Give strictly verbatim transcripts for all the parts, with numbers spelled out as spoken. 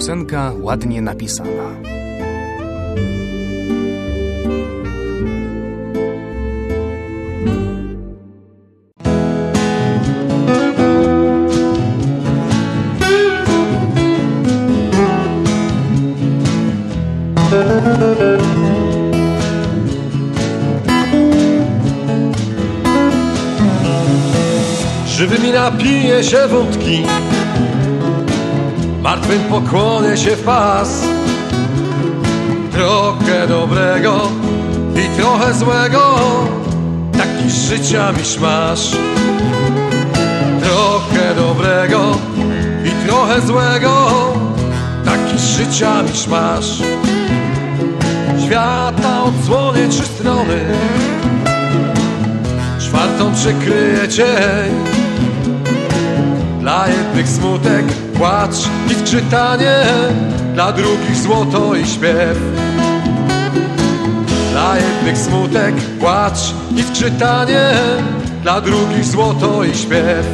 piosenka ładnie napisana. Żywymi napije się wódki, martwym pokłonie się w pas. Trochę dobrego i trochę złego, taki z życia miszmasz. Trochę dobrego i trochę złego, taki z życia miszmasz. Świata odsłonie trzy strony, czwartą przykryje cień. Dla jednych smutek, płacz i skrzytanie, dla drugich złoto i śpiew. Dla jednych smutek, płacz i skrzytanie, dla drugich złoto i śpiew.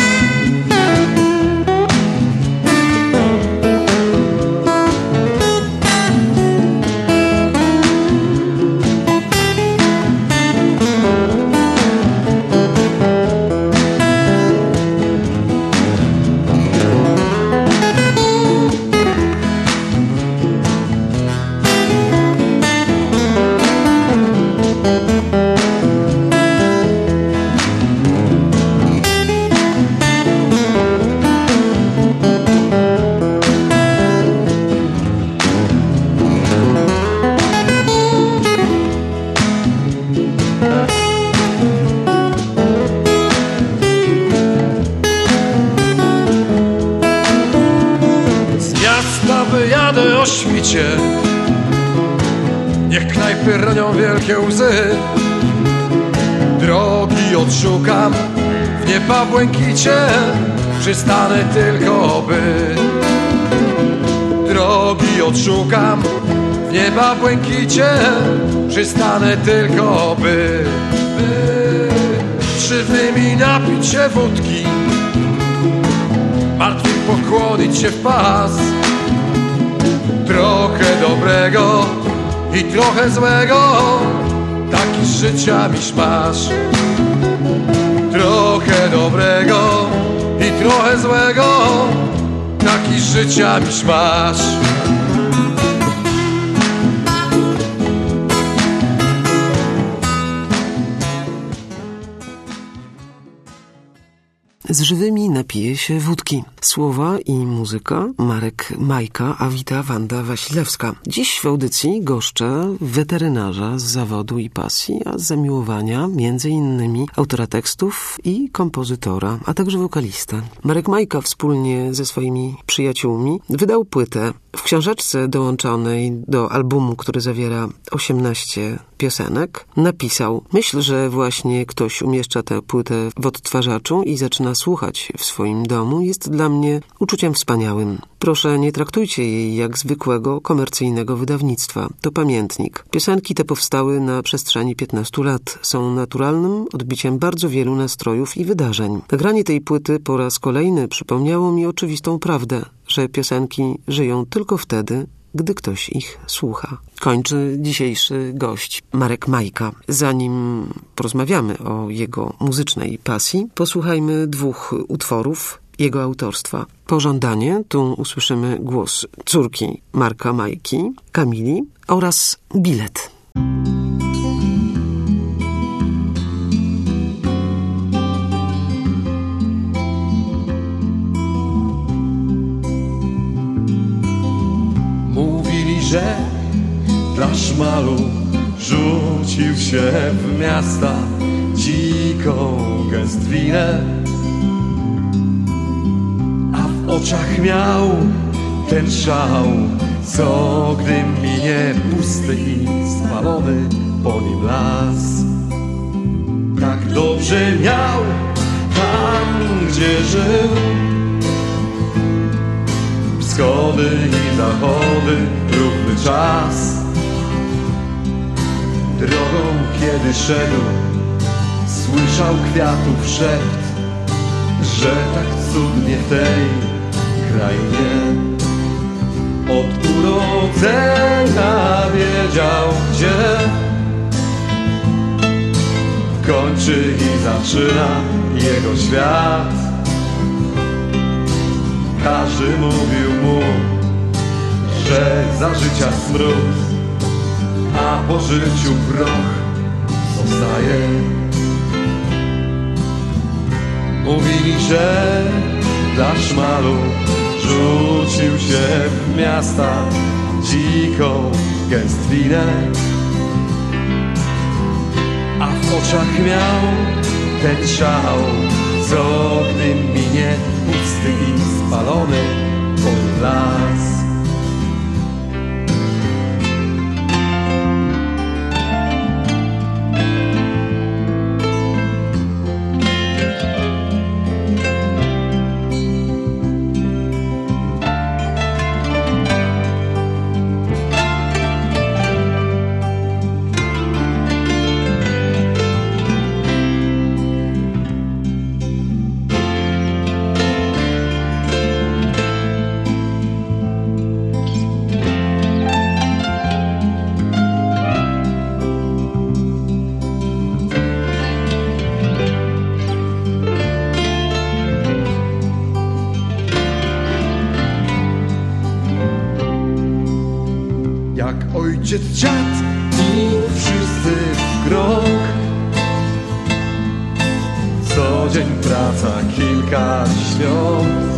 Wyjadę o świcie, niech knajpy ronią wielkie łzy. Drogi odszukam w nieba błękicie, przystanę tylko by. Drogi odszukam w nieba błękicie, przystanę tylko by. by. Żywymi napić się wódki, martwym pokłonić się w pas. Trochę dobrego i trochę złego, taki z życia miszmasz. Trochę dobrego i trochę złego, taki z życia miszmasz. Z żywymi napije się wódki. Słowa i muzyka Marek Majka, a wita Wanda Wasilewska. Dziś w audycji goszczę weterynarza z zawodu i pasji, a z zamiłowania między innymi autora tekstów i kompozytora, a także wokalistę. Marek Majka wspólnie ze swoimi przyjaciółmi wydał płytę. W książeczce dołączonej do albumu, który zawiera osiemnaście piosenek, napisał: myśl, że właśnie ktoś umieszcza tę płytę w odtwarzaczu i zaczyna słuchać w swoim domu, jest dla mnie uczuciem wspaniałym. Proszę, nie traktujcie jej jak zwykłego, komercyjnego wydawnictwa. To pamiętnik. Piosenki te powstały na przestrzeni piętnastu lat. Są naturalnym odbiciem bardzo wielu nastrojów i wydarzeń. Nagranie tej płyty po raz kolejny przypomniało mi oczywistą prawdę, że piosenki żyją tylko wtedy, gdy ktoś ich słucha. Kończy dzisiejszy gość, Marek Majka. Zanim porozmawiamy o jego muzycznej pasji, posłuchajmy dwóch utworów jego autorstwa. Pożądanie, tu usłyszymy głos córki Marka Majki, Kamili, oraz Bilet. Mówili, że dla szmalu rzucił się w miasta dziką gęstwinę, a w oczach miał ten szał, co gdy minie pusty i spalony po nim las. Tak dobrze miał tam, gdzie żył, wschody i zachody, równy czas. Drogą kiedy szedł, słyszał kwiatów szept, że tak cudnie w tej krainie. Od urodzenia wiedział, gdzie kończy i zaczyna jego świat. Każdy mówił mu, że za życia smród, a po życiu proch zostaje. Mówili, że dla szmalu rzucił się w miasta dziką gęstwinę, a w oczach miał ten szał, co gdy minie pusty i spalony pod las. Jak ojciec, dziad i wszyscy w krok. Co dzień praca, kilka świąt,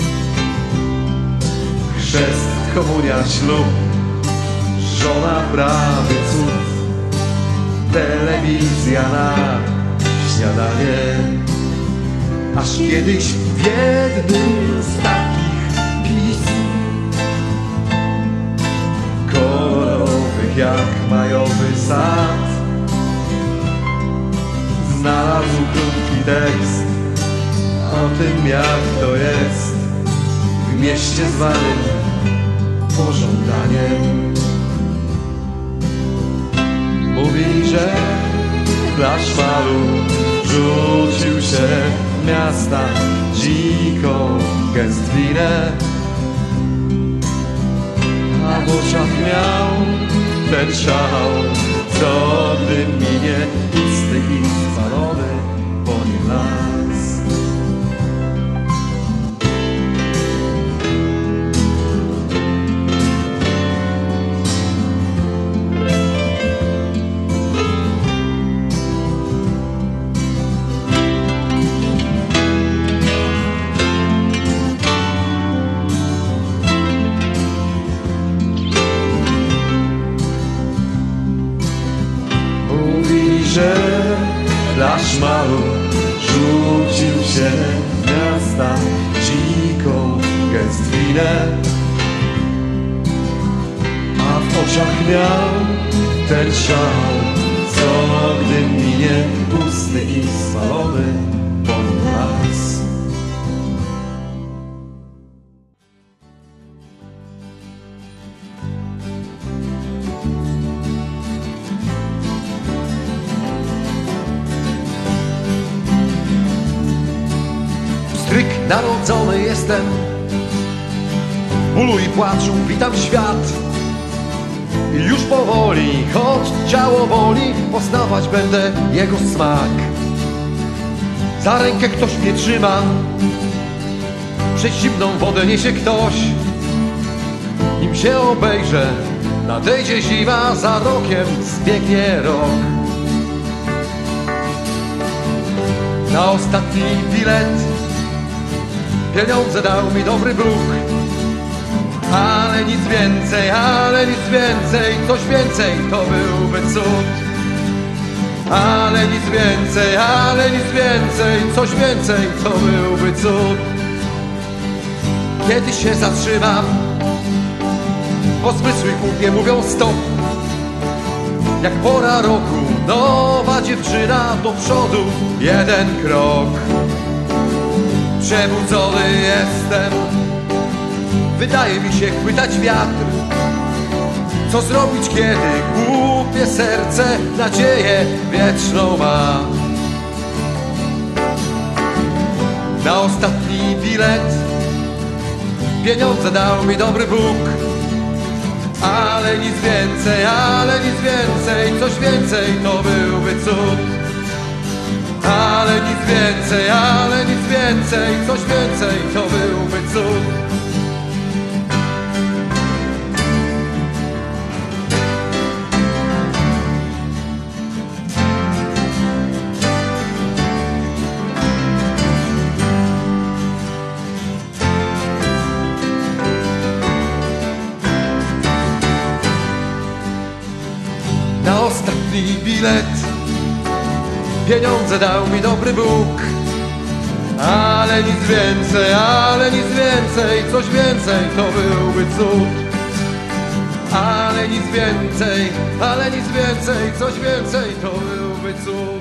chrzest, komunia, ślub, żona, prawy cud, telewizja na śniadanie. Aż kiedyś w jednym z takich pism, kolorowych jak majowy sad, znalazł krótki tekst o tym, jak to jest w mieście zwanym pożądaniem. Mówi, że dla szmalu rzucił się w miasta dziką gęstwinę, a w oczach miał ten szał, co gdy minie pusty i spalony po nim las. Że dla szmalu rzucił się w miasta dziką gęstwinę, a w oczach miał ten szał, co gdy minie pusty i spalony po nim las. Stryk narodzony jestem, bólu i płaczu witam świat. I już powoli, choć ciało boli, poznawać będę jego smak. Za rękę ktoś mnie trzyma, przez zimną wodę niesie ktoś. Nim się obejrzę, nadejdzie zima, za rokiem zbiegnie rok. Na ostatni bilet pieniądze dał mi dobry Bóg, ale nic więcej, ale nic więcej, coś więcej to byłby cud. Ale nic więcej, ale nic więcej, coś więcej to byłby cud. Kiedy się zatrzymam, bo zmysły głupie mówią stop. Jak pora roku, nowa dziewczyna do przodu, jeden krok. Przebudzony jestem, wydaje mi się chwytać wiatr. Co zrobić, kiedy głupie serce nadzieję wieczną ma? Na ostatni bilet pieniądze dał mi dobry Bóg, Ale nic więcej, ale nic więcej, coś więcej to byłby cud. Ale nic więcej, ale nic więcej, coś więcej to byłby cud. Na ostatni bilet pieniądze dał mi dobry Bóg. Ale nic więcej, ale nic więcej, coś więcej to byłby cud. Ale nic więcej, ale nic więcej, coś więcej to byłby cud.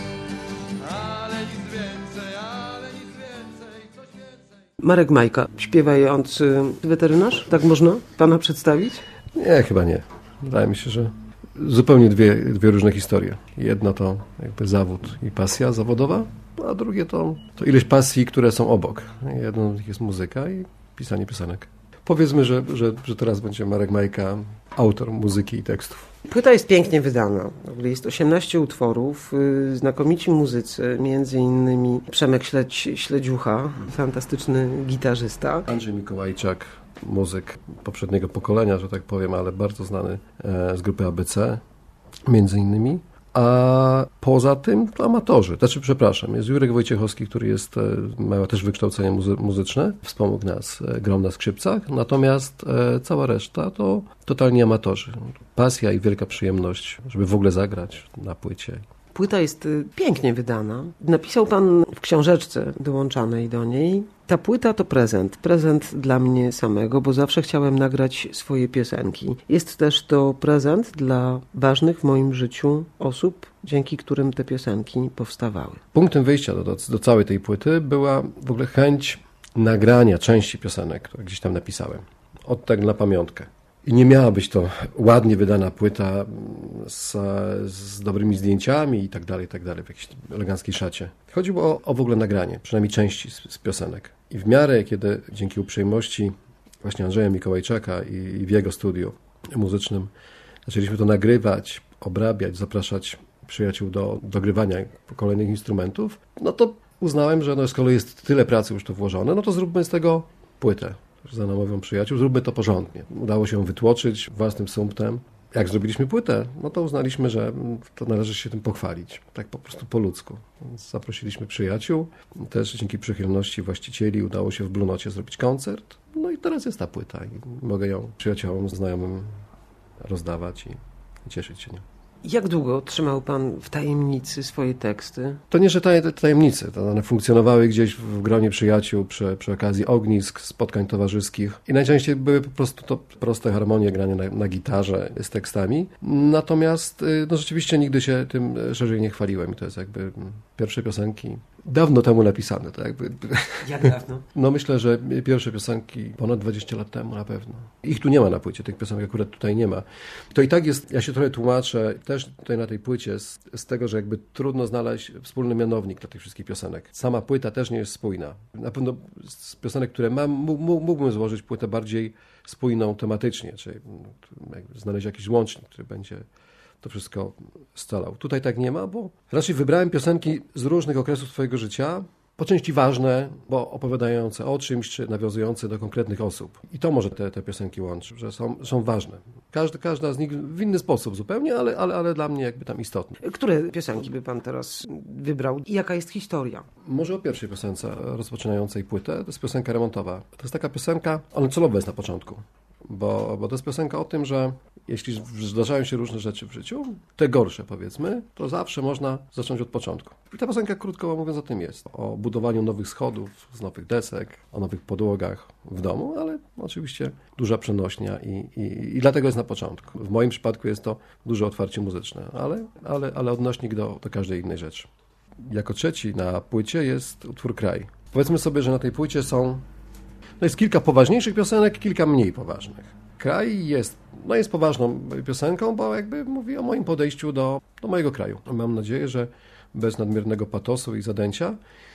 Ale nic więcej, ale nic więcej, coś więcej. Marek Majka, śpiewający weterynarz? Tak można pana przedstawić? Nie, chyba nie. Wydaje mi się, że zupełnie dwie, dwie różne historie. Jedno to jakby zawód i pasja zawodowa, a drugie to, to ileś pasji, które są obok. Jedną z nich jest muzyka i pisanie piosenek. Powiedzmy, że, że, że teraz będzie Marek Majka autor muzyki i tekstów. Płyta jest pięknie wydana. W ogóle jest osiemnaście utworów, yy, znakomici muzycy, między innymi Przemek Śledź, Śledziucha, fantastyczny gitarzysta. Andrzej Mikołajczak, muzyk poprzedniego pokolenia, że tak powiem, ale bardzo znany e, z grupy A B C, między innymi. A poza tym to amatorzy. Znaczy, przepraszam, jest Jurek Wojciechowski, który jest, e, ma też wykształcenie muzy- muzyczne, wspomógł nas, e, grał na skrzypcach, natomiast e, cała reszta to totalnie amatorzy. Pasja i wielka przyjemność, żeby w ogóle zagrać na płycie. Płyta jest y, pięknie wydana. Napisał pan w książeczce dołączanej do niej: ta płyta to prezent. Prezent dla mnie samego, bo zawsze chciałem nagrać swoje piosenki. Jest też to prezent dla ważnych w moim życiu osób, dzięki którym te piosenki powstawały. Punktem wyjścia do, do, do całej tej płyty była w ogóle chęć nagrania części piosenek, które gdzieś tam napisałem. Od tak na pamiątkę. I nie miała być to ładnie wydana płyta z, z dobrymi zdjęciami i tak dalej, i tak dalej, w jakiejś eleganckiej szacie. Chodziło o, o w ogóle nagranie, przynajmniej części z, z piosenek. I w miarę, kiedy dzięki uprzejmości właśnie Andrzeja Mikołajczaka i, i w jego studiu muzycznym zaczęliśmy to nagrywać, obrabiać, zapraszać przyjaciół do dogrywania kolejnych instrumentów, no to uznałem, że no, skoro jest tyle pracy już to włożone, no to zróbmy z tego płytę. Za namówią przyjaciół, zróbmy to porządnie. Udało się ją wytłoczyć własnym sumptem. Jak zrobiliśmy płytę, no to uznaliśmy, że to należy się tym pochwalić. Tak po prostu po ludzku. Więc zaprosiliśmy przyjaciół. Też dzięki przychylności właścicieli udało się w Blue Nocie zrobić koncert. No i teraz jest ta płyta. I mogę ją przyjaciołom, znajomym rozdawać i cieszyć się nią. Jak długo trzymał pan w tajemnicy swoje teksty? To nie, że taj, tajemnice. To one funkcjonowały gdzieś w gronie przyjaciół przy, przy okazji ognisk, spotkań towarzyskich. I najczęściej były po prostu to proste harmonie, granie na, na gitarze z tekstami. Natomiast no, rzeczywiście nigdy się tym szerzej nie chwaliłem. I to jest jakby pierwsze piosenki dawno temu napisane. To jakby... Jak dawno? No myślę, że pierwsze piosenki ponad dwadzieścia lat temu na pewno. Ich tu nie ma na płycie, tych piosenek akurat tutaj nie ma. To i tak jest, ja się trochę tłumaczę też tutaj na tej płycie z, z tego, że jakby trudno znaleźć wspólny mianownik dla tych wszystkich piosenek. Sama płyta też nie jest spójna. Na pewno z piosenek, które mam, mógłbym złożyć płytę bardziej spójną tematycznie, czyli znaleźć jakiś łącznik, który będzie to wszystko scalał. Tutaj tak nie ma, bo raczej wybrałem piosenki z różnych okresów swojego życia, po części ważne, bo opowiadające o czymś, czy nawiązujące do konkretnych osób. I to może te, te piosenki łączy, że są, są ważne. Każda, każda z nich w inny sposób zupełnie, ale, ale, ale dla mnie jakby tam istotne. Które piosenki by pan teraz wybrał i jaka jest historia? Może o pierwszej piosence rozpoczynającej płytę. To jest piosenka remontowa. To jest taka piosenka, ona celowa jest na początku. Bo, bo to jest piosenka o tym, że jeśli zdarzają się różne rzeczy w życiu, te gorsze powiedzmy, to zawsze można zacząć od początku. I ta piosenka, krótko mówiąc, o tym jest. O budowaniu nowych schodów, z nowych desek, o nowych podłogach w domu, ale oczywiście duża przenośnia i, i, i dlatego jest na początku. W moim przypadku jest to duże otwarcie muzyczne, ale, ale, ale odnośnik do, do każdej innej rzeczy. Jako trzeci na płycie jest utwór Kraj. Powiedzmy sobie, że na tej płycie są No jest kilka poważniejszych piosenek, kilka mniej poważnych. Kraj jest, no jest poważną piosenką, bo jakby mówi o moim podejściu do, do mojego kraju. Mam nadzieję, że bez nadmiernego patosu i zadęcia.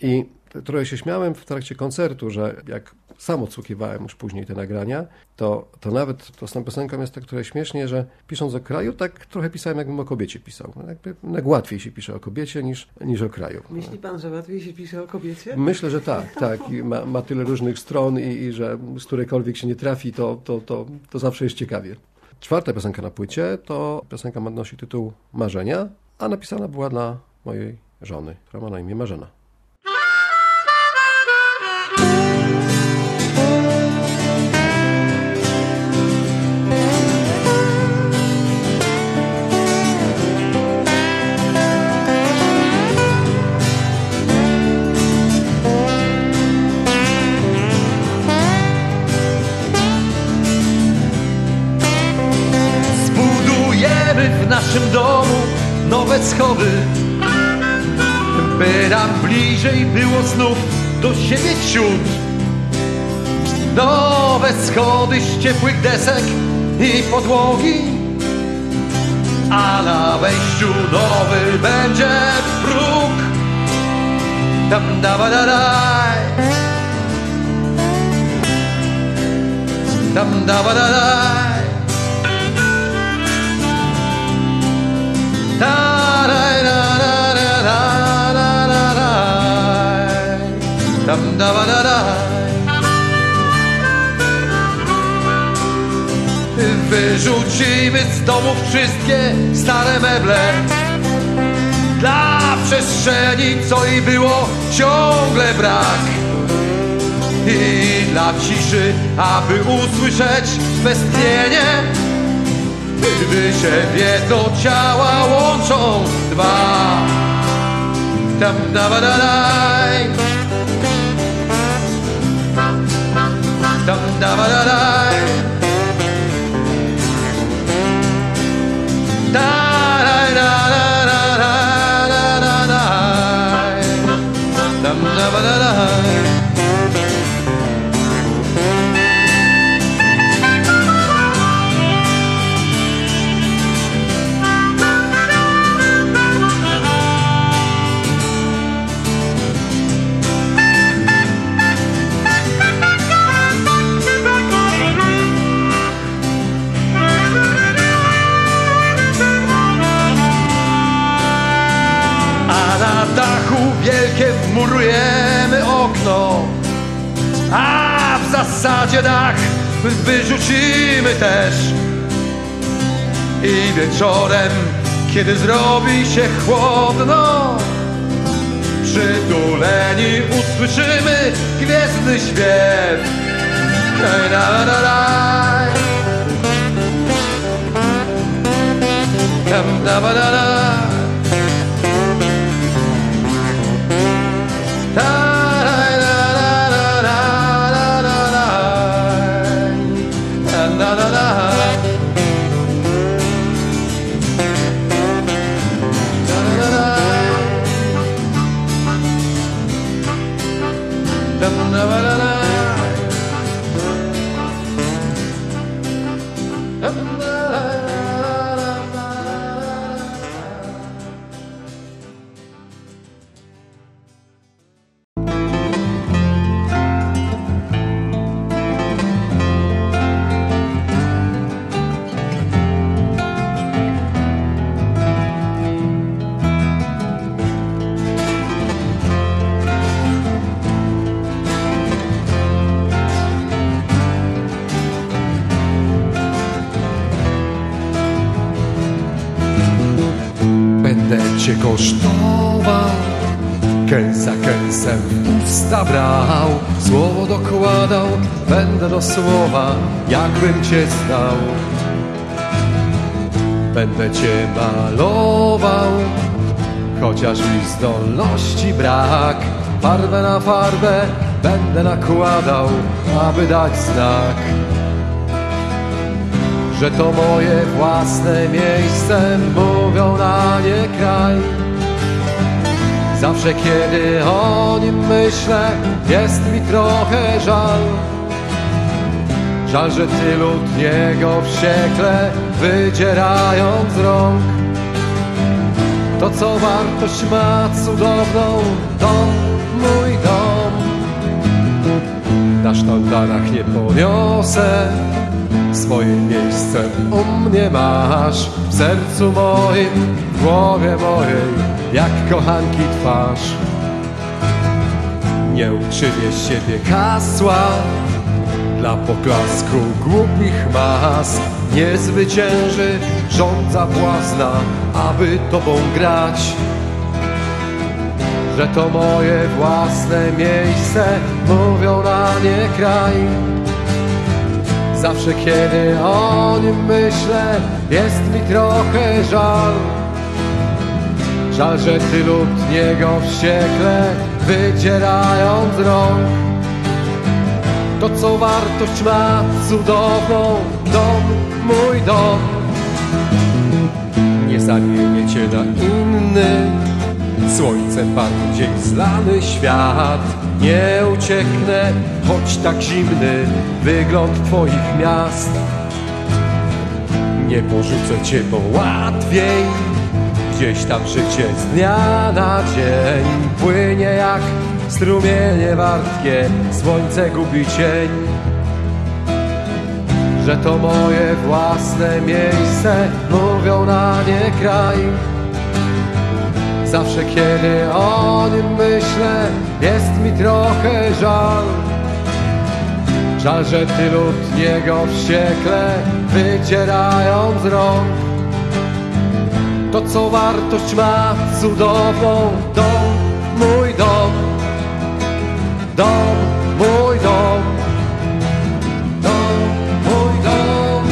I trochę się śmiałem w trakcie koncertu, że jak sam odsłuchiwałem już później te nagrania, to, to nawet to z tą piosenką jest tak trochę śmiesznie, że pisząc o kraju, tak trochę pisałem, jakbym o kobiecie pisał. Jakby, jak łatwiej się pisze o kobiecie niż, niż o kraju. Myśli pan, że łatwiej się pisze o kobiecie? Myślę, że tak, tak. I ma, ma tyle różnych stron i, i że z którejkolwiek się nie trafi, to, to, to, to zawsze jest ciekawie. Czwarta piosenka na płycie to piosenka nosi tytuł Marzenia, a napisana była dla mojej żony, która ma na imię Marzena. W naszym domu nowe schody, by nam bliżej było znów do siebie ciut. Nowe schody z ciepłych desek i podłogi, a na wejściu nowy będzie próg. Tam da ba da daj, tam da ba da daj. Tam da ba da da. Wyrzucimy z domów wszystkie stare meble dla przestrzeni, co i było ciągle brak, i dla ciszy, aby usłyszeć westchnienie, gdy się w jedno ciała łączą dwa. Tam da ba da daj, tam da ba da daj, da daj da da da da da daj, tam da ba da daj. Wielkie wmurujemy okno, a w zasadzie dach wyrzucimy też. I wieczorem, kiedy zrobi się chłodno, przytuleni usłyszymy gwiezdny śpiew. Daj, daj, daj, daj. Tam, da, ba, da, da. Cię kosztował, kęs za kęsem w usta brał, słowo dokładał, będę do słowa, jakbym cię znał. Będę cię malował, chociaż mi zdolności brak, farbę na farbę będę nakładał, aby dać znak, że to moje własne miejsce, mówią na nie kraj. Zawsze kiedy o nim myślę, jest mi trochę żal. Żal, że tylu niego wściekle wydzierają z rąk. To co wartość ma cudowną, to mój dom. Na sztandarach nie poniosę, swoje miejsce u mnie masz. W sercu moim, w głowie mojej, jak kochanki twarz. Nie uczynię z siebie hasła dla poklasku głupich mas. Nie zwycięży rządza błazna, aby tobą grać. Że to moje własne miejsce, mówią na nie kraj. Zawsze kiedy o nim myślę, jest mi trochę żal. Żal, że tylu od niego wściekle wydzierają z rąk. To co wartość ma cudowną, dom, mój dom. Nie zamienię cię na inny, słońcem bardziej zlany świat. Nie ucieknę, choć tak zimny wygląd twoich miast. Nie porzucę cię, bo łatwiej. Gdzieś tam życie z dnia na dzień płynie jak strumienie wartkie, słońce gubi cień. Że to moje własne miejsce, mówią na nie kraj. Zawsze kiedy o nim myślę, jest mi trochę żal. Żal, że tylu od niego wściekle wycierają z rąk. To co wartość ma cudowną, dom, mój dom. Dom, mój dom. Dom, mój dom.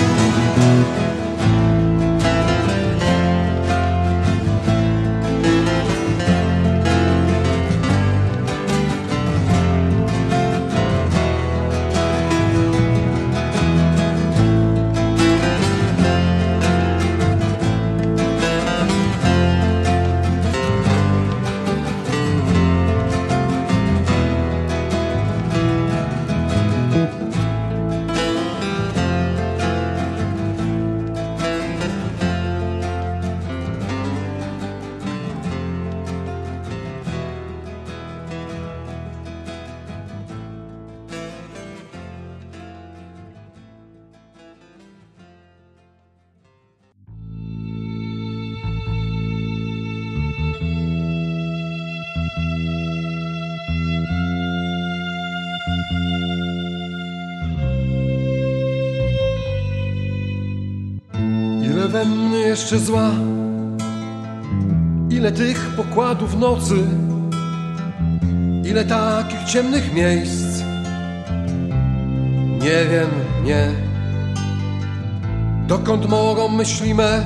Ile we mnie jeszcze zła, ile tych pokładów nocy, ile takich ciemnych miejsc. Nie wiem, nie. Dokąd mogą myśli me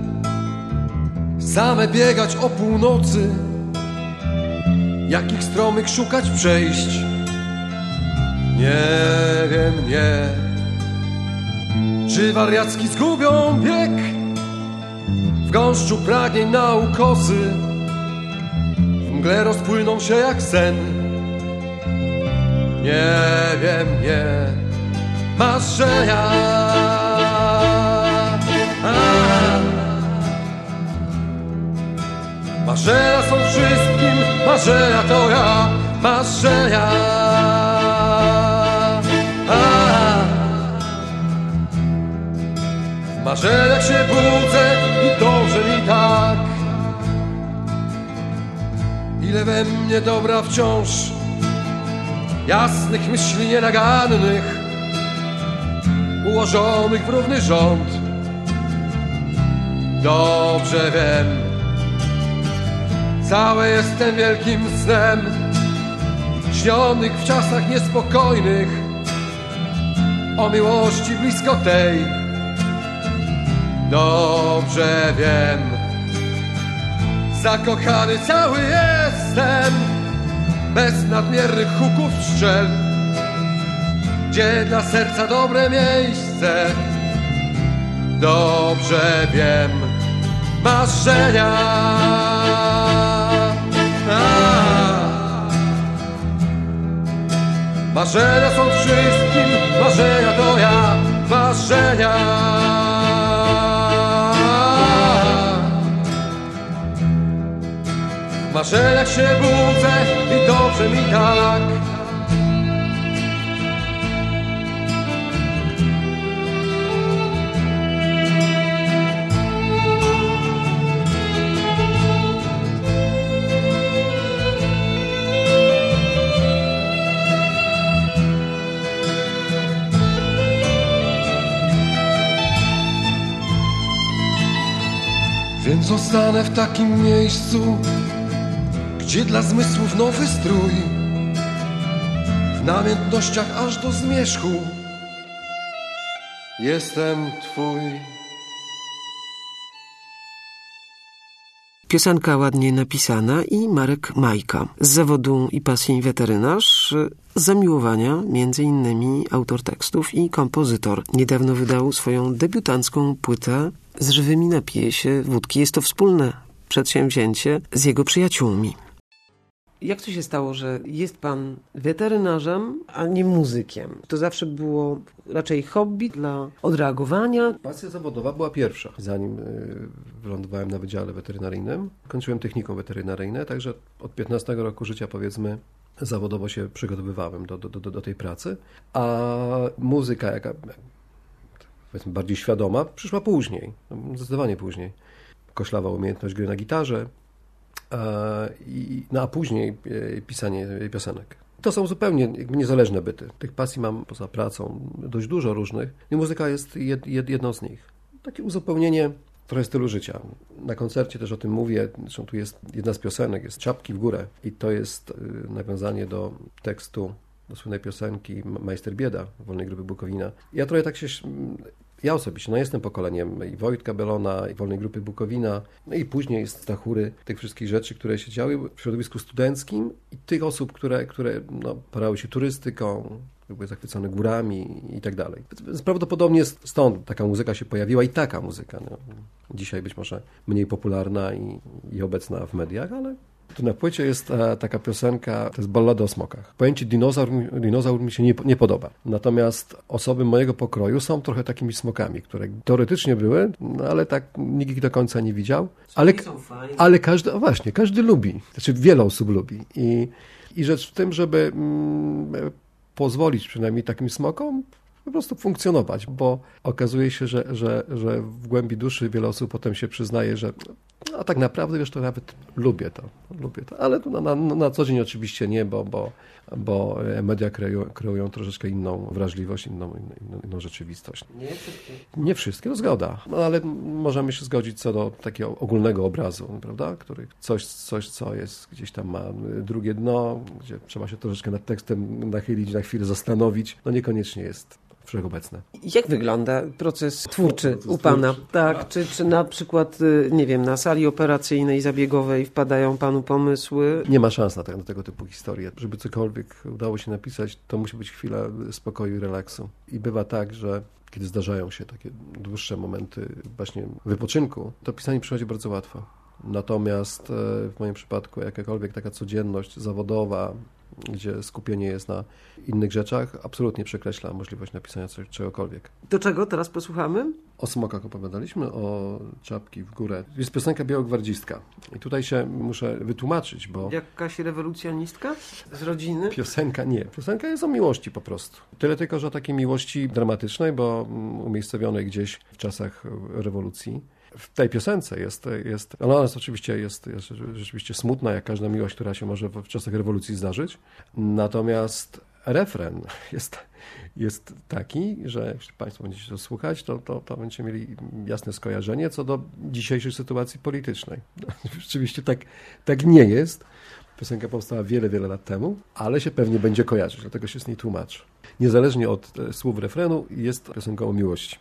same biegać o północy? Jakich stromych szukać przejść? Nie wiem, nie. Czy wariacki zgubią bieg w gąszczu pragnień na ukosy? W mgle rozpłyną się jak sen. Nie wiem, nie. Marzenia, a, marzenia są wszystkim, marzenia to ja. Marzenia, a, w marzeniach się budzę i dobrze mi tak. Ile we mnie dobra wciąż, jasnych myśli nienagannych, ułożonych w równy rząd. Dobrze wiem, całe jestem wielkim snem, śnionych w czasach niespokojnych, o miłości blisko tej. Dobrze wiem, zakochany cały jestem, bez nadmiernych huków strzel, gdzie dla serca dobre miejsce. Dobrze wiem, marzenia, a, marzenia są wszystkim, marzenia to ja. Marzenia, Płaczę jak się budzę i dobrze mi tak. Więc zostanę w takim miejscu, gdzie dla zmysłów nowy strój, w namiętnościach aż do zmierzchu. Jestem twój. Piosenka ładnie napisana i Marek Majka. Z zawodu i pasji weterynarz, z zamiłowania między innymi autor tekstów i kompozytor. Niedawno wydał swoją debiutancką płytę Z żywymi napije się wódki. Jest to wspólne przedsięwzięcie z jego przyjaciółmi. Jak to się stało, że jest pan weterynarzem, a nie muzykiem? To zawsze było raczej hobby dla odreagowania? Pasja zawodowa była pierwsza. Zanim y, wylądowałem na Wydziale Weterynaryjnym, kończyłem technikum weterynaryjne, także od piętnastego roku życia, powiedzmy, zawodowo się przygotowywałem do, do, do, do tej pracy, a muzyka, jaka powiedzmy bardziej świadoma, przyszła później, zdecydowanie później. Koszlawa umiejętność gry na gitarze, I, no a później pisanie piosenek. To są zupełnie jakby niezależne byty. Tych pasji mam poza pracą dość dużo różnych i muzyka jest jed, jed, jedną z nich. Takie uzupełnienie trochę stylu życia. Na koncercie też o tym mówię. Zresztą tu jest jedna z piosenek, jest Czapki w górę i to jest nawiązanie do tekstu, do słynnej piosenki Majster Bieda Wolnej Grupy Bukowina. Ja trochę tak się... Ja osobiście no jestem pokoleniem i Wojtka Belona, i Wolnej Grupy Bukowina, no i później z Stachury, tych wszystkich rzeczy, które się działy w środowisku studenckim i tych osób, które, które no, parały się turystyką, były zachwycone górami i tak dalej. Prawdopodobnie stąd taka muzyka się pojawiła i taka muzyka. No. Dzisiaj być może mniej popularna i, i obecna w mediach, ale... Tu na płycie jest e, taka piosenka, to jest ballada o smokach. Pojęcie dinozaur, dinozaur mi się nie, nie podoba. Natomiast osoby mojego pokroju są trochę takimi smokami, które teoretycznie były, no, ale tak nikt ich do końca nie widział. Ale, ale każdy, o właśnie, każdy lubi. Znaczy wiele osób lubi. I, i rzecz w tym, żeby mm, pozwolić przynajmniej takim smokom po prostu funkcjonować, bo okazuje się, że, że, że w głębi duszy wiele osób potem się przyznaje, że a tak naprawdę, wiesz, to nawet lubię to, lubię to, ale na, na, na co dzień oczywiście nie, bo, bo, bo media kreują, kreują troszeczkę inną wrażliwość, inną, inną, inną rzeczywistość. Nie wszystkie. Nie wszystkie, to zgoda, no, ale możemy się zgodzić co do takiego ogólnego obrazu, prawda, który coś, coś, co jest gdzieś tam ma drugie dno, gdzie trzeba się troszeczkę nad tekstem nachylić, na chwilę zastanowić, no niekoniecznie jest wszechobecne. Jak wygląda proces twórczy proces u pana? Twórczy. Tak, czy, czy na przykład, nie wiem, na sali operacyjnej, zabiegowej wpadają panu pomysły? Nie ma szans na, te, na tego typu historie. Żeby cokolwiek udało się napisać, to musi być chwila spokoju i relaksu. I bywa tak, że kiedy zdarzają się takie dłuższe momenty właśnie wypoczynku, to pisanie przychodzi bardzo łatwo. Natomiast w moim przypadku jakakolwiek taka codzienność zawodowa, gdzie skupienie jest na innych rzeczach, absolutnie przekreśla możliwość napisania coś, czegokolwiek. Do czego teraz posłuchamy? O smokach opowiadaliśmy, o Czapki w górę. Jest piosenka białogwardzistka. I tutaj się muszę wytłumaczyć, bo... Jakaś rewolucjonistka z rodziny? Piosenka nie. Piosenka jest o miłości po prostu. Tyle tylko, że o takiej miłości dramatycznej, bo umiejscowionej gdzieś w czasach rewolucji. W tej piosence jest, jest ona jest oczywiście jest, jest rzeczywiście smutna, jak każda miłość, która się może w czasach rewolucji zdarzyć. Natomiast refren jest, jest taki, że jeśli Państwo będziecie to słuchać, to, to, to będziecie mieli jasne skojarzenie co do dzisiejszej sytuacji politycznej. Rzeczywiście tak, tak nie jest. Piosenka powstała wiele, wiele lat temu, ale się pewnie będzie kojarzyć, dlatego się z niej tłumaczę. Niezależnie od słów refrenu jest piosenką o miłości.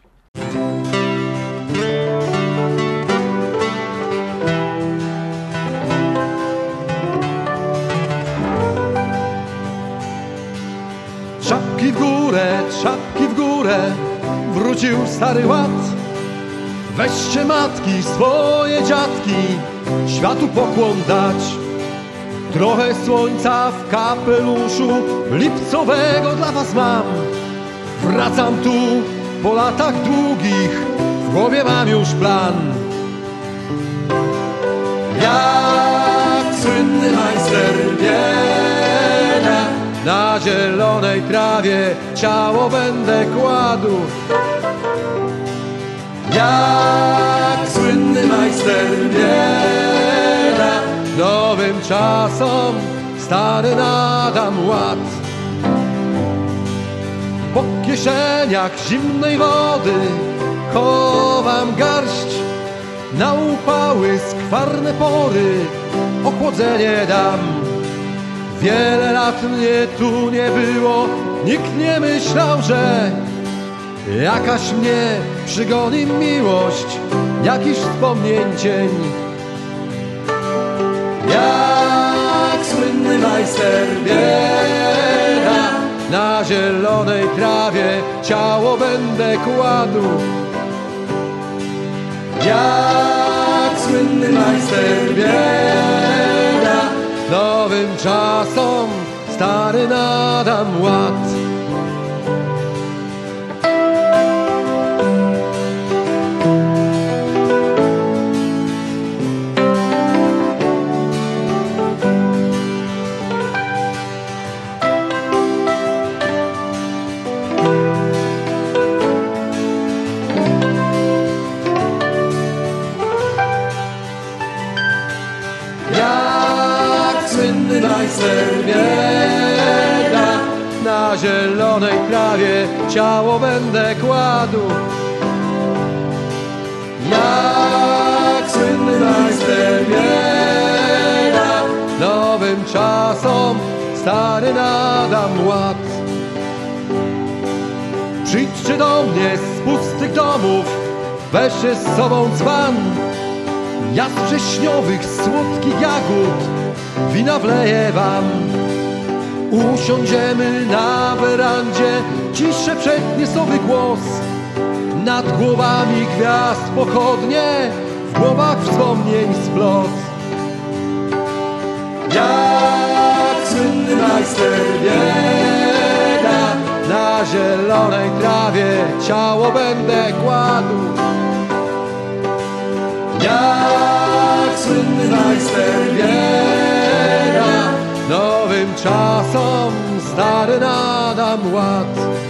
Czapki w górę, czapki w górę, wrócił stary ład. Weźcie matki, swoje dziadki, światu pokłon dać. Trochę słońca w kapeluszu lipcowego dla was mam. Wracam tu po latach długich, w głowie mam już plan. Jak słynny majster bieda. Na zielonej trawie ciało będę kładł, jak słynny majster bieda. Nowym czasom stary nadam ład. Po kieszeniach zimnej wody chowam garść, na upały skwarne pory ochłodzenie dam. Wiele lat mnie tu nie było, nikt nie myślał, że jakaś mnie przygoni miłość, jakiś wspomnień cień. Jak słynny majster bieda, na zielonej trawie ciało będę kładł, jak słynny majster bieda. Nowym czasom stary nadam ład. Majster bieda, na zielonej trawie ciało będę kładł, jak słynny majster bieda. Nowym czasom stary nadam ład. Przyjdźcie do mnie z pustych domów, weźcie z sobą dzban, ja z wrześniowych słodkich jagód wina wleję wam. Usiądziemy na werandzie, ciszę przetnie sowy głos. Nad głowami gwiazd pochodnie, w głowach wspomnień splot. Jak słynny majster bieda, na zielonej trawie ciało będę kładł, jak słynny majster bieda. Nowym czasom stary nadam ład.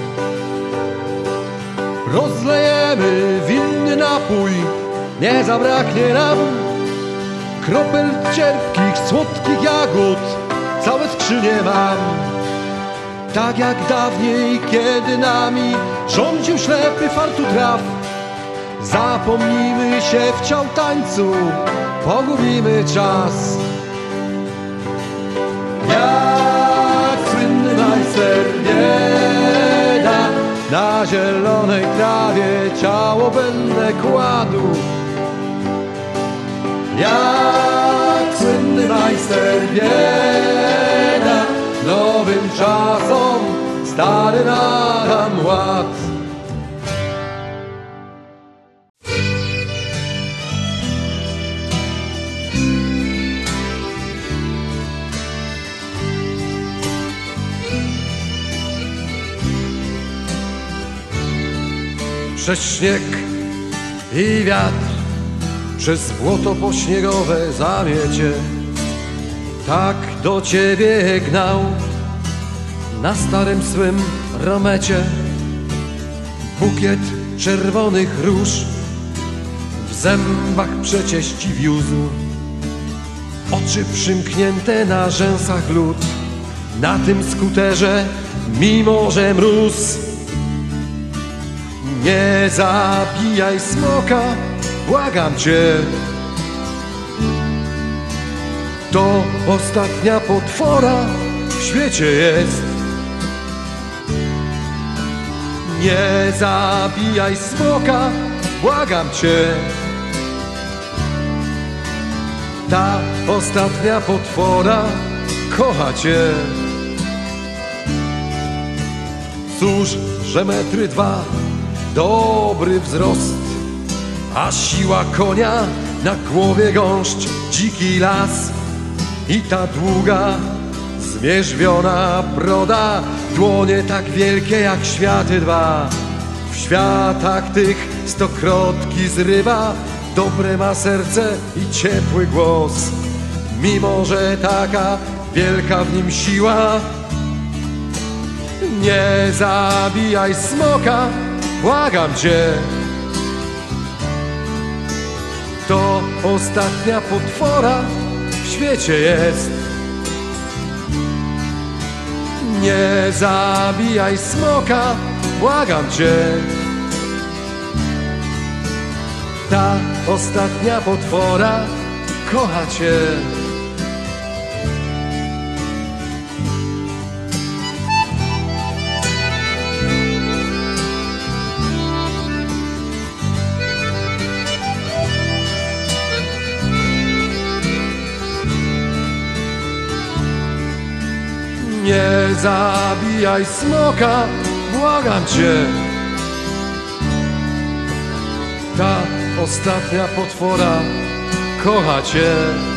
Rozlejemy winny napój, nie zabraknie nam kropel cierpkich, słodkich jagód, całe skrzynie mam. Tak jak dawniej, kiedy nami rządził ślepy fartu traw. Zapomnijmy się w ciał tańcu, pogubimy czas. Jak słynny majster bieda, na zielonej trawie ciało będę kładł, jak słynny majster bieda. Nowym czasom stary nadam ład. Przez śnieg i wiatr, przez błoto pośniegowe zamiecie, tak do ciebie gnał na starym swym romecie. Bukiet czerwonych róż w zębach przecież ci wiózł, oczy przymknięte na rzęsach lód. Na tym skuterze, mimo że mróz. Nie zabijaj smoka, błagam cię, to ostatnia potwora w świecie jest. Nie zabijaj smoka, błagam cię, ta ostatnia potwora kocha cię. Cóż, że metry dwa dobry wzrost, a siła konia na głowie gąszcz, dziki las i ta długa, zmierzwiona broda, dłonie tak wielkie jak światy dwa. W światach tych stokrotki zrywa, dobre ma serce i ciepły głos. mimo że taka wielka w nim siła. Nie zabijaj smoka, błagam cię. To ostatnia potwora w świecie jest. Nie zabijaj smoka, błagam cię. Ta ostatnia potwora kocha cię. Nie zabijaj smoka, błagam cię. Ta ostatnia potwora kocha cię.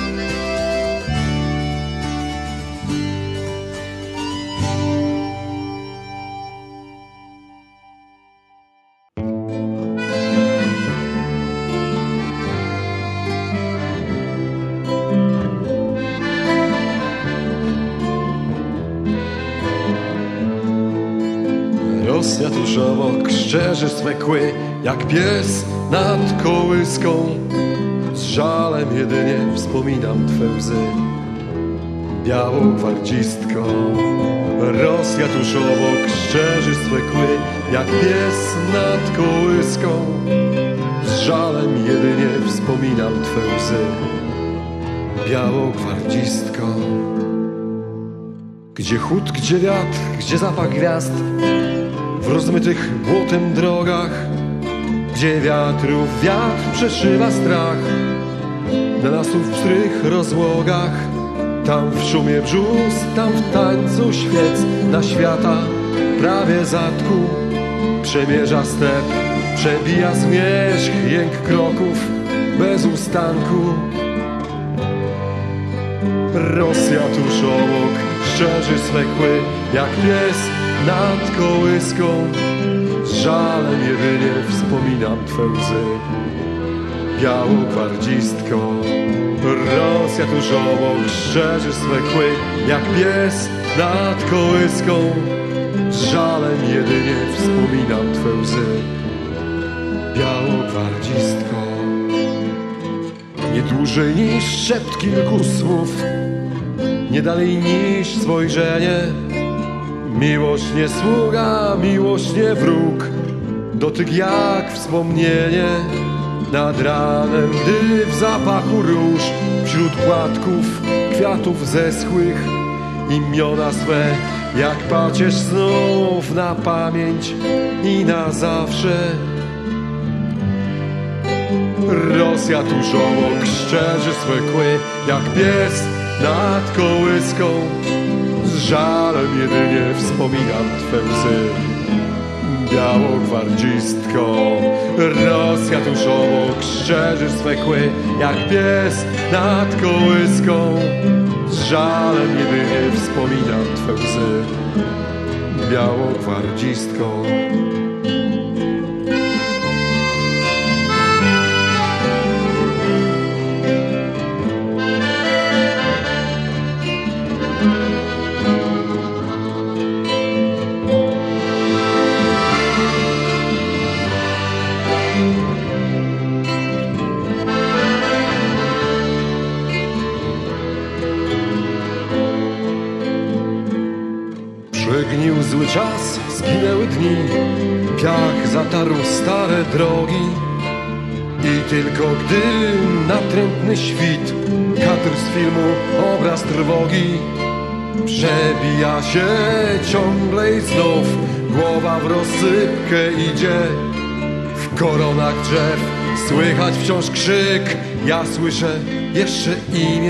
Rosja tuż obok szczerzy swe kły, jak pies nad kołyską. Z żalem jedynie wspominam twe łzy, białą gwardzistko. Rosja tuż obok szczerzy swe kły, jak pies nad kołyską. Z żalem jedynie wspominam twe łzy, białą gwardzistko. Gdzie chłód, gdzie wiatr, gdzie zapach gwiazd, w rozmytych błotem drogach, gdzie wiatrów wiatr przeszywa strach, na lasów pstrych rozłogach, tam w szumie brzus, tam w tańcu świec, na świata prawie zatku przemierza step, przebija zmierzch jęk kroków bez ustanku. Rosja tuż obok szczerzy swe kły, jak pies nad kołyską. Z żalem jedynie wspominam twe łzy, białą gwardzistko. Rosja tuż obok szczerzy swe kły, jak pies nad kołyską. Z żalem jedynie wspominam twe łzy, białą gwardzistko. Nie dłużej niż szept kilku słów, nie dalej niż spojrzenie. Miłość nie sługa, miłość nie wróg, dotyk jak wspomnienie. Nad ranem, gdy w zapachu róż, wśród płatków, kwiatów zeschłych, imiona swe jak pacierz znów na pamięć i na zawsze. Rosja tuż obok szczerzy swe kły, jak pies nad kołyską. Z żalem jedynie wspominam twe łzy, białą gwardzistko. Rosja tuż obok szczerzy swe kły, jak pies nad kołyską. Z żalem jedynie wspominam twe łzy, białą gwardzistko. Przegnił zły czas, zginęły dni, piach zatarł stare drogi. I tylko gdy natrętny świt, kadr z filmu, obraz trwogi, przebija się ciągle i znów, głowa w rozsypkę idzie. W koronach drzew słychać wciąż krzyk, ja słyszę jeszcze imię.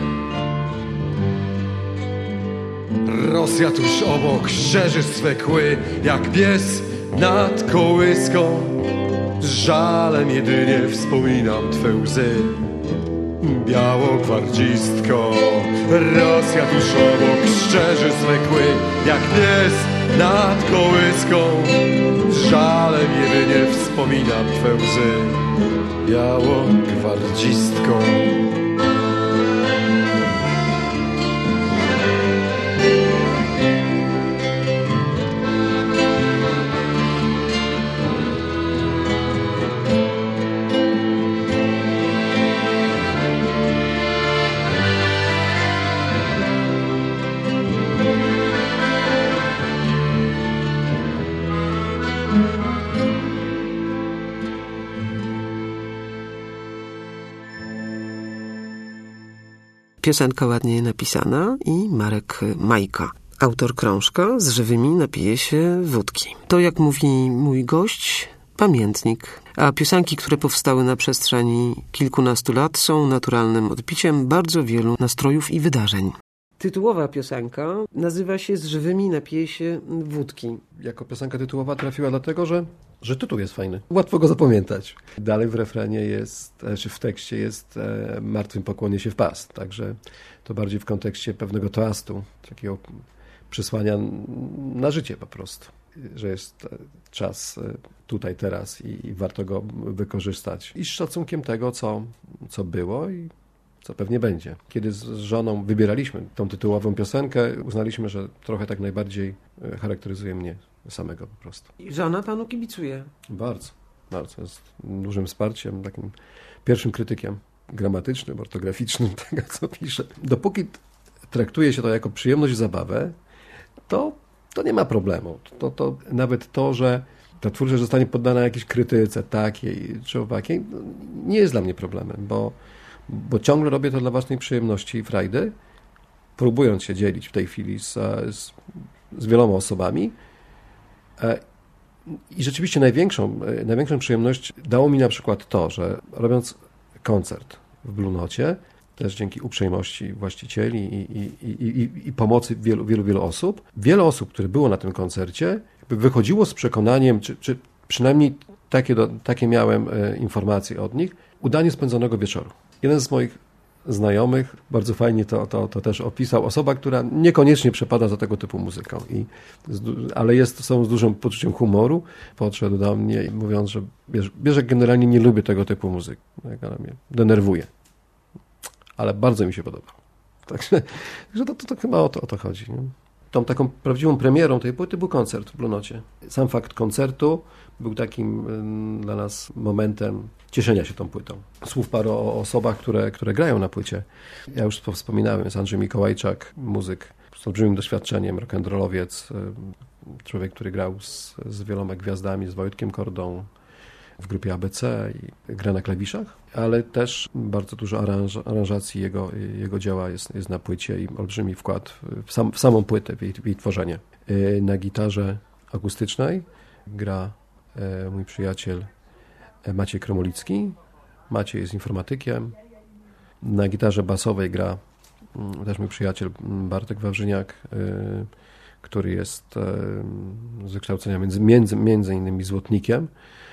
Rosja tuż obok szczerzy swe kły, jak pies nad kołyską. Z żalem jedynie wspominam twe łzy, białą gwardzistko. Rosja tuż obok szczerzy swe kły, jak pies nad kołyską. Z żalem jedynie wspominam twe łzy, białą gwardzistko. Piosenka ładnie napisana i Marek Majka. Autor krążka Z żywymi napije się wódki. To, jak mówi mój gość, pamiętnik. A piosenki, które powstały na przestrzeni kilkunastu lat, są naturalnym odbiciem bardzo wielu nastrojów i wydarzeń. Tytułowa piosenka nazywa się Z żywymi napije się wódki. Jako piosenka tytułowa trafiła dlatego, że, że tytuł jest fajny. Łatwo go zapamiętać. Dalej w refrenie jest, czy w tekście jest e, martwym pokłonie się w pas. Także to bardziej w kontekście pewnego toastu, takiego przesłania na życie po prostu. Że jest czas tutaj, teraz i, i warto go wykorzystać. I z szacunkiem tego, co, co było i co pewnie będzie. Kiedy z żoną wybieraliśmy tą tytułową piosenkę, uznaliśmy, że trochę tak najbardziej charakteryzuje mnie samego po prostu. I żona panu kibicuje? Bardzo, bardzo. Jest dużym wsparciem, takim pierwszym krytykiem gramatycznym, ortograficznym tego, co piszę. Dopóki traktuje się to jako przyjemność i zabawę, to, to nie ma problemu. To, to, nawet to, że ta twórczość zostanie poddana jakiejś krytyce takiej czy owakiej, nie jest dla mnie problemem, bo bo ciągle robię to dla własnej przyjemności i frajdy, próbując się dzielić w tej chwili z, z, z wieloma osobami. I rzeczywiście największą, największą przyjemność dało mi na przykład to, że robiąc koncert w Blue Nocie, też dzięki uprzejmości właścicieli i, i, i, i, i pomocy wielu, wielu, wielu osób, wiele osób, które było na tym koncercie, wychodziło z przekonaniem, czy, czy przynajmniej takie, do, takie miałem informacje od nich, udanie spędzonego wieczoru. Jeden z moich znajomych bardzo fajnie to, to, to też opisał. Osoba, która niekoniecznie przepada za tego typu muzyką, i, ale jest, są z dużym poczuciem humoru, podszedł do mnie, mówiąc, że wiesz, wiesz, że generalnie nie lubię tego typu muzyki. Ona mnie denerwuje. Ale bardzo mi się podoba. Także, także to, to, to chyba o to, o to chodzi. Nie? Tą taką prawdziwą premierą tej płyty był koncert w Blue Nocie. Sam fakt koncertu był takim y, dla nas momentem cieszenia się tą płytą. Słów paru o osobach, które, które grają na płycie. Ja już wspominałem, jest Andrzej Mikołajczak, muzyk z olbrzymim doświadczeniem, rock'n'rollowiec, y, człowiek, który grał z, z wieloma gwiazdami, z Wojtkiem Kordą w grupie A B C i gra na klawiszach, ale też bardzo dużo aranż, aranżacji jego, jego dzieła jest, jest na płycie i olbrzymi wkład w, sam, w samą płytę, w jej, w jej tworzenie. Na gitarze akustycznej gra mój przyjaciel Maciej Kromolicki. Maciej jest informatykiem. Na gitarze basowej gra też mój przyjaciel Bartek Wawrzyniak, który jest z wykształcenia między, między, między innymi złotnikiem.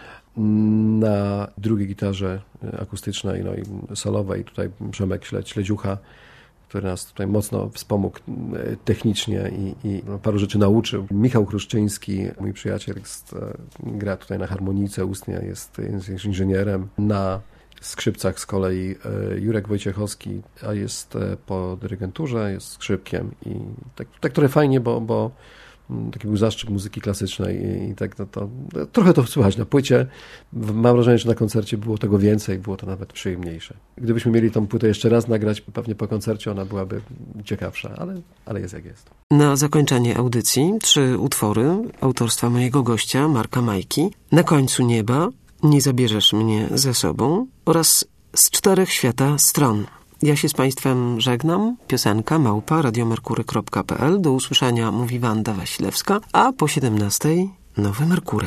Na drugiej gitarze akustycznej, no i solowej tutaj Przemek Śledziucha, który nas tutaj mocno wspomógł technicznie i, i paru rzeczy nauczył. Michał Chruszczyński, mój przyjaciel, jest, gra tutaj na harmonijce ustnie, jest, jest inżynierem. Na skrzypcach z kolei Jurek Wojciechowski, a jest po dyrygenturze, jest skrzypkiem i tak, tak trochę fajnie, bo, bo taki był zastrzyk muzyki klasycznej i tak no to, trochę to słychać na płycie. Mam wrażenie, że na koncercie było tego więcej, było to nawet przyjemniejsze. Gdybyśmy mieli tą płytę jeszcze raz nagrać, pewnie po koncercie ona byłaby ciekawsza, ale, ale jest jak jest. Na zakończenie audycji trzy utwory autorstwa mojego gościa, Marka Majki. Na końcu nieba, Nie zabierzesz mnie ze sobą oraz Z czterech świata stron. Ja się z Państwem żegnam. Piosenka małpa radiomerkury kropka p l. Do usłyszenia, mówi Wanda Wasilewska, a po siedemnastej Nowe Merkury.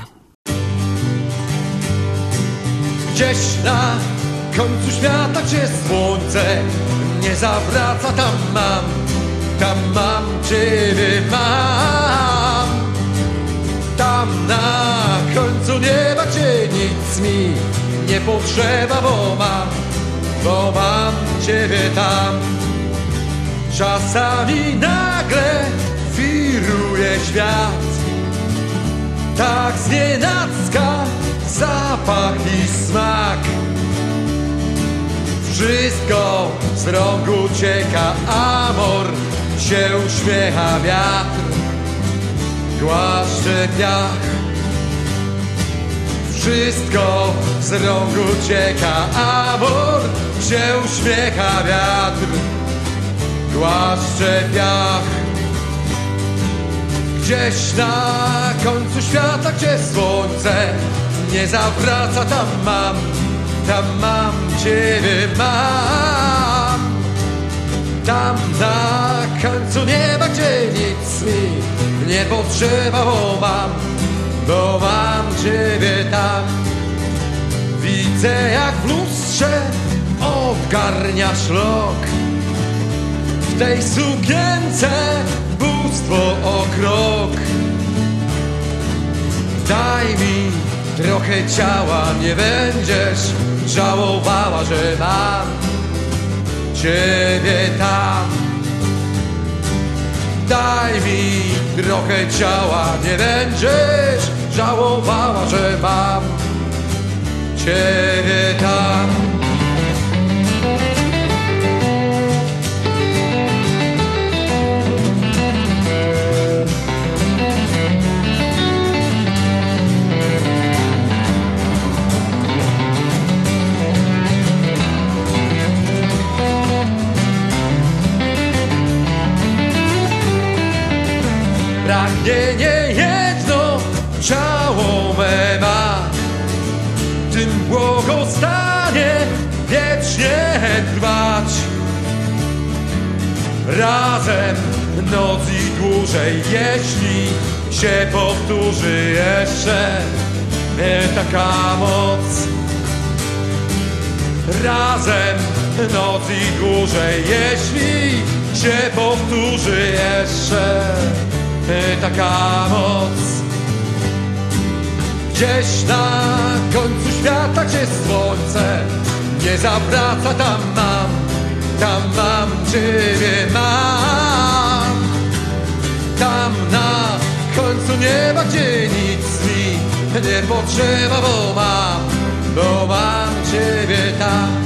Gdzieś na końcu świata, gdzie słońce nie zawraca, tam mam, tam mam Ciebie mam. Tam na końcu nieba, gdzie nic mi nie potrzeba, bo mam, bo mam Ciebie tam. Czasami nagle wiruje świat, tak znienacka zapach i smak. Wszystko z rąk ucieka, amor, się uśmiecha wiatr, głaszcze piach. Wszystko z rąk ucieka, amor, się uśmiecha wiatr, głaszcze piach. Gdzieś na końcu świata, gdzie słońce nie zawraca, tam mam, tam mam Ciebie mam. Tam na końcu nieba, gdzie nic mi nie potrzeba, bo mam, bo mam Ciebie tam. Widzę, jak w lustrze ogarniasz rok. W tej sukience bóstwo o krok. Daj mi trochę ciała, nie będziesz żałowała, że mam Ciebie tam. Daj mi trochę ciała, nie będziesz żałowała, że mam Ciebie tam. Pragnienie jedno ciało me ma, tym błogostanie wiecznie trwać. Razem noc i dłużej, jeśli się powtórzy jeszcze taka moc. Razem noc i dłużej, jeśli się powtórzy jeszcze taka moc. Gdzieś na końcu świata, gdzie słońce nie zawraca, tam mam, tam mam Ciebie mam. Tam na końcu nieba, gdzie nic mi nie potrzeba, bo mam, bo mam Ciebie tam.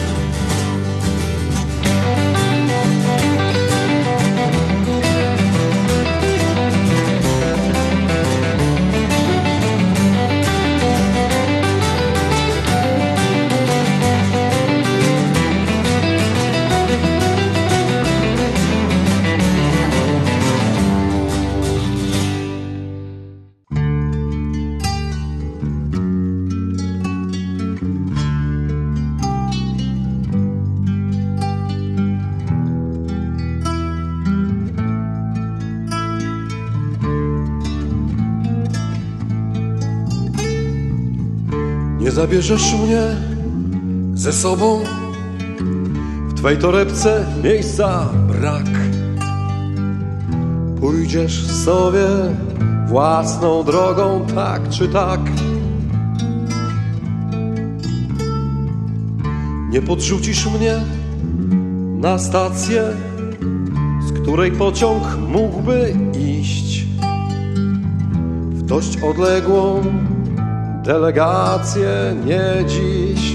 Nie zabierzesz mnie ze sobą, w Twej torebce miejsca brak. Pójdziesz sobie własną drogą, tak czy tak. Nie podrzucisz mnie na stację, z której pociąg mógłby iść w dość odległą delegację, nie dziś.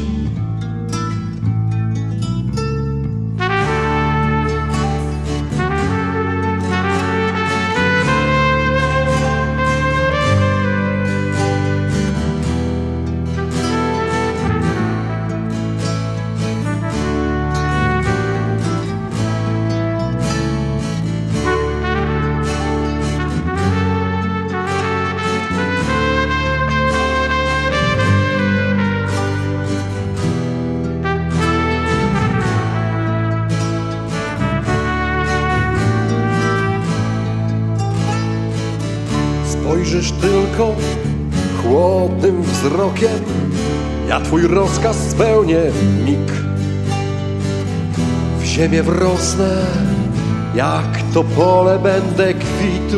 Spojrzysz tylko chłodnym wzrokiem, ja Twój rozkaz spełnię mig. W ziemię wrosnę, jak to pole będę kwitu.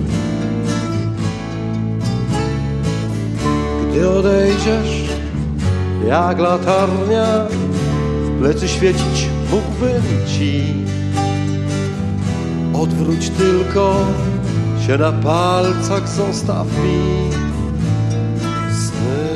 Gdy odejdziesz, jak latarnia, w plecy świecić mógłbym Ci. Odwróć tylko się na palcach, zostaw mi sny.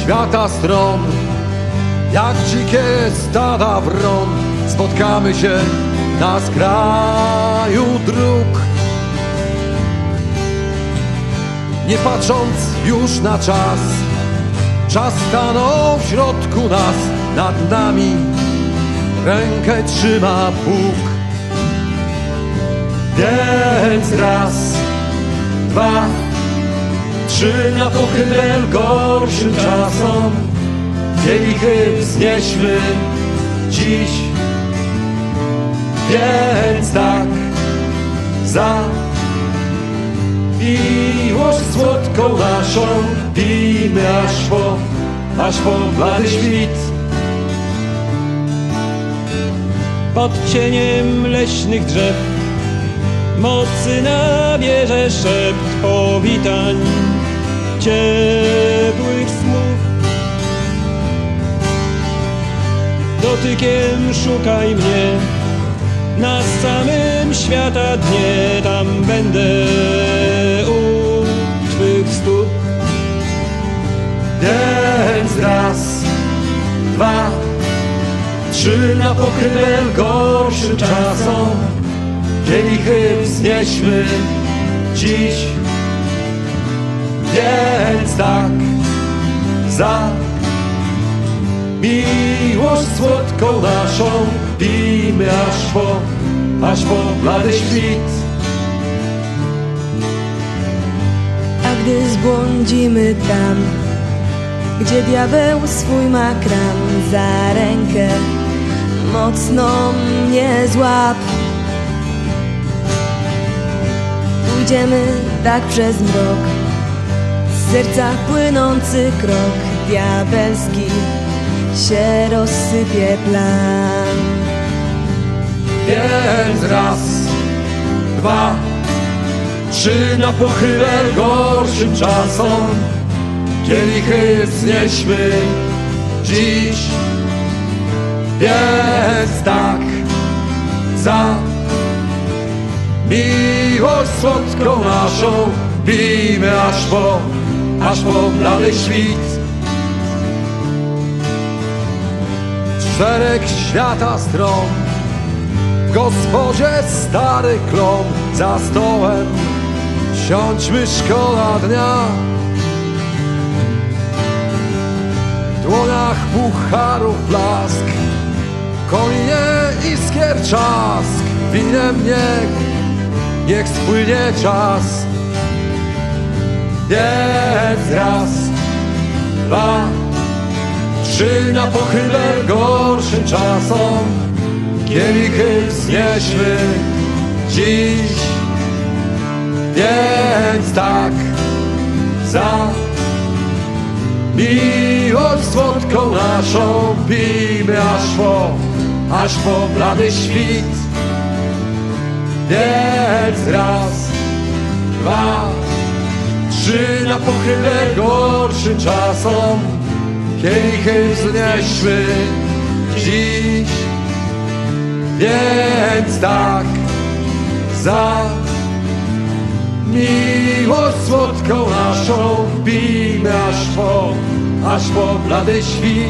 świata stron, jak dzikie stada wron, spotkamy się na skraju dróg. Nie patrząc już na czas, czas stanął w środku nas, nad nami rękę trzyma Bóg. Więc raz, dwa, trzy, na pochybel gorszym czasom kielichy wznieśmy dziś. Więc tak, za miłość słodką naszą pijmy aż po, aż po blady świt. Pod cieniem leśnych drzew mocy nabierze szept powitań, ciepłych słów. Dotykiem szukaj mnie, na samym świata dnie, tam będę u Twych stóp. Więc raz, dwa, trzy, na pochybel gorszym czasom kielichy wznieśmy dziś. Więc tak, za miłość słodką naszą pijmy aż po, aż po blady świt. A gdy zbłądzimy tam, gdzie diabeł swój ma kram, za rękę mocno mnie złap. Pójdziemy tak przez mrok, z serca płynący krok, diabelski się rozsypie plan. Więc raz, dwa, trzy, na pochybel gorszym czasom kielichy wznieśmy dziś. Więc tak, za miłość słodką naszą pijmy aż po, aż po blady świt. Szereg świata stron, w gospodzie stary klon, za stołem siądźmy szkoła dnia. W dłoniach pucharów blask, kominie iskier trzask, winem niech, niech spłynie czas. Więc raz, dwa, trzy, na pochybel gorszym czasom kielichy wznieśmy dziś. Więc tak, za miłość słodką naszą pijmy aż po, aż po blady świt. Więc raz, dwa, trzy, na pochybel gorszym czasom kielichy wznieśmy dziś. Więc tak, za miłość słodką naszą pijmy aż po, aż po blady świt.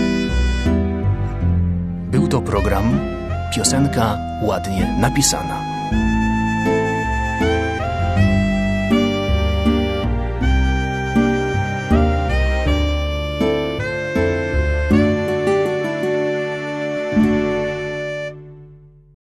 Był to program Piosenka ładnie napisana.